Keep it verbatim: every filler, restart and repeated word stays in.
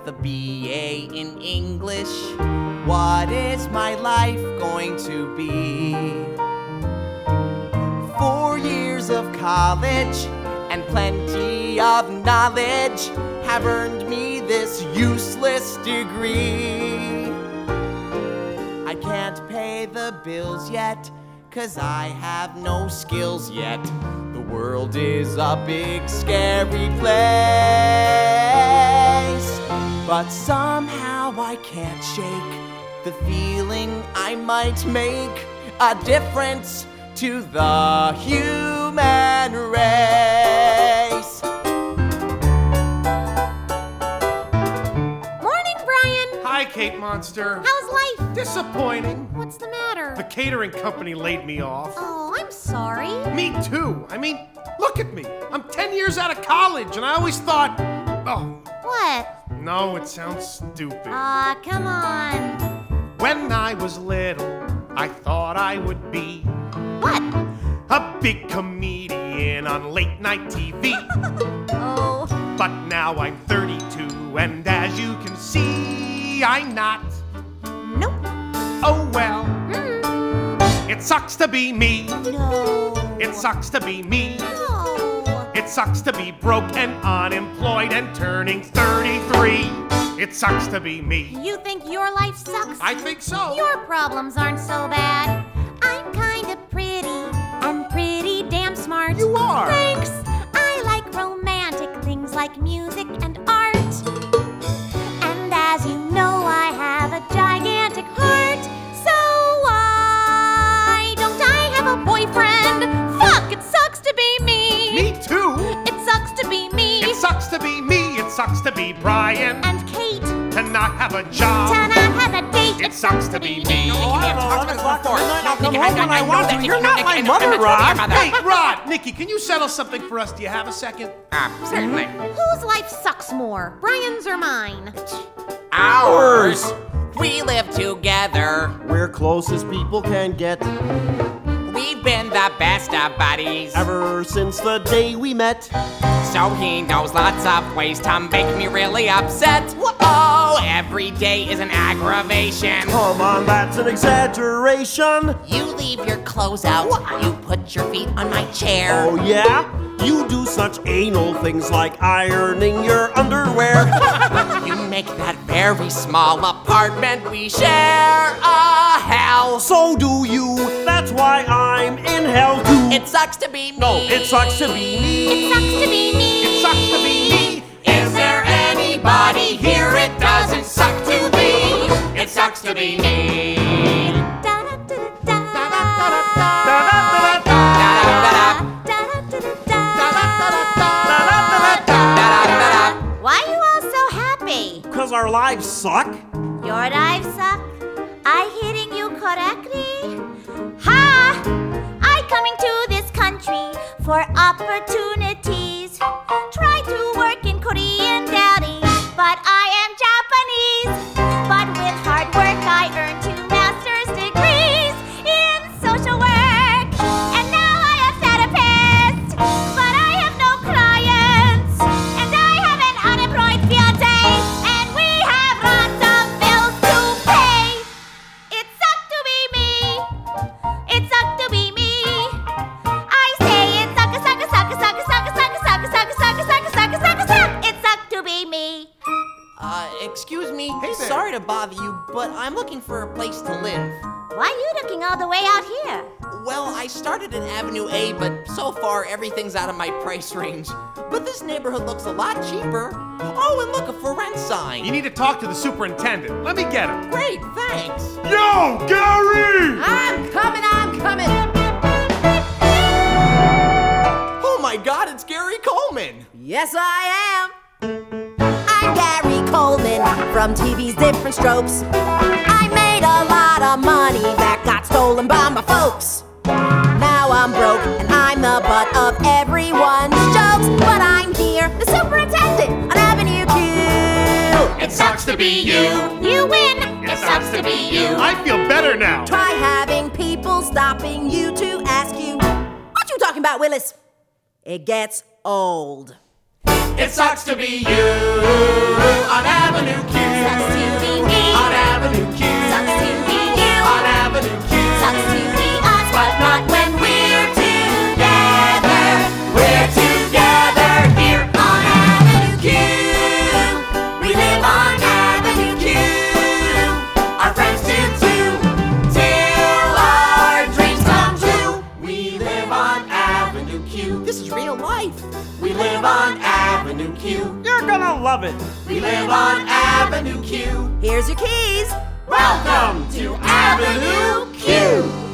with a B A in English. What is my life going to be? Four years of college and plenty of knowledge have earned me this useless degree. I can't pay the bills yet, 'cause I have no skills yet. The world is a big scary place, but somehow I can't shake the feeling I might make a difference to the human race. Morning, Brian. Hi, Kate Monster. How's life? Disappointing. What's the matter? The catering company laid me off. Oh, I'm sorry. Me too. I mean, look at me. I'm ten years out of college, and I always thought, oh, What? no, it sounds stupid. Aw, come on. When I was little, I thought I would be What? a big comedian on late night T V. Oh. But now I'm thirty-two, and as you can see, I'm not. Nope. Oh well, Mm. it sucks to be me. No. It sucks to be me. No. It sucks to be broke and unemployed and turning thirty-three. It sucks to be me. You think your life sucks? I think so. Your problems aren't so bad. I'm kinda pretty and pretty damn smart. You are. Thanks. I like romantic things like music and art. And as you know, I have a gigantic heart. So why don't I have a boyfriend? Fuck, it sucks to be me. Me too. It sucks to be me. It sucks to be me. It sucks to be Brian. And Kate, To not have a job. to not have a date. It sucks to be me. You're not my mother, Rod. Hey, Rod, Nikki, can you settle something for us? Do you have a second? Ah, certainly. Whose life sucks more, Brian's or mine? Ours. We live together. We're close as people can get. We've been the best of buddies. Ever since the day we met. So he knows lots of ways to make me really upset. Oh, every day is an aggravation. Come on, that's an exaggeration. You leave your clothes out. You put your feet on my chair. Oh yeah? You do such anal things like ironing your underwear. You make that very small apartment we share a hell. So do you. That's why I'm in hell too. It sucks to be me. No, it sucks to be me. It sucks to be me. It sucks to be me. Is there anybody here it doesn't suck to be? It sucks to be me. Why are you all so happy? Cause our lives suck. Your lives suck? I hitting you correctly? Ha! I coming to this country for opportunities. Try to work in Korean deli, but I am Japanese. But with hard work I earned two master's degrees in social work. And now I am therapist, but I have no clients. And I have an unemployed fiance, and we have lots of bills to pay. It sucked to be me. It sucked to be me. I say it suck, suck, suck, suck, suck, suck, suck, suck, suck, suck, suck, suck, suck. It sucked to be me. Uh, excuse me. Hey there. Sorry to bother you, but I'm looking for a place to live. Why are you looking all the way out here? Well, I started in Avenue A, but so far everything's out of my price range. But this neighborhood looks a lot cheaper. Oh, and look, a for rent sign. You need to talk to the superintendent. Let me get him. Great, thanks. Yo, Gary! I'm coming, I'm coming. Oh my God, it's Gary Coleman. Yes, I am. I'm Gary Coleman from T V's Different Strokes. I made a lot of money that got stolen by my folks. Now I'm broke and I'm the butt of everyone's jokes. But I'm here, the superintendent on Avenue Q. It sucks to be you. You win. It sucks to be you. I feel better now. Try having people stopping you to ask you, what you talking about, Willis? It gets old. It sucks to be you on Avenue Avenue Q. You're gonna love it. We live on Avenue Q. Here's your keys. Welcome to Avenue Q.